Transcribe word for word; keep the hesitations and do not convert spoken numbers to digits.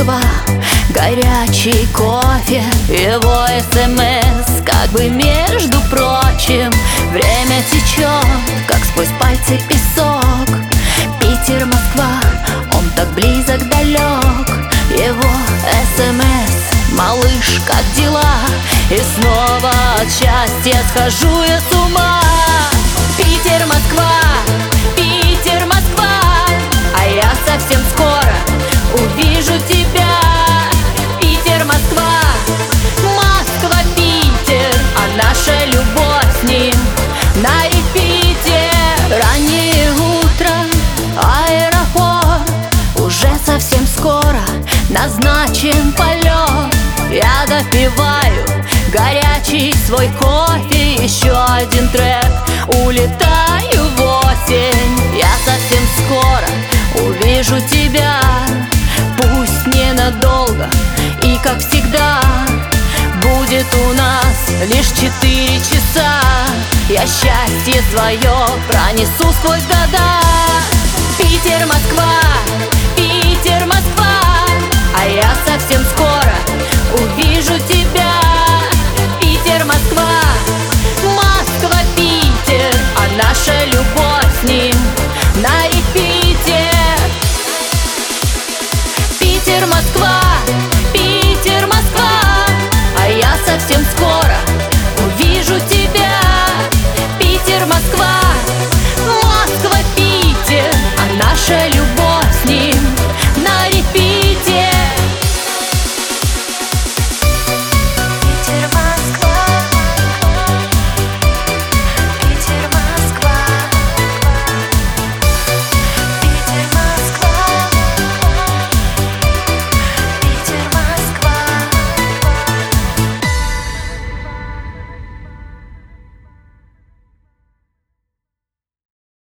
Москва, горячий кофе, его СМС, как бы между прочим. Время течет, как сквозь пальцы песок. Питер, Москва, он так близок, далек. Его СМС: малыш, как дела? И снова от счастья схожу я с ума. Питер, Москва, Питер, Москва, а я совсем скоро увижу тебя. Питер, Москва, Москва, Питер, а наша любовь с ним на репите. Раннее утро, аэропорт, уже совсем скоро назначен полет. Я допиваю горячий свой кофе, еще один трек, улетаю в осень. Я совсем скоро увижу тебя, пусть ненадолго, и как всегда будет у нас лишь четыре часа. Я счастье свое пронесу сквозь года. Питер, Москва,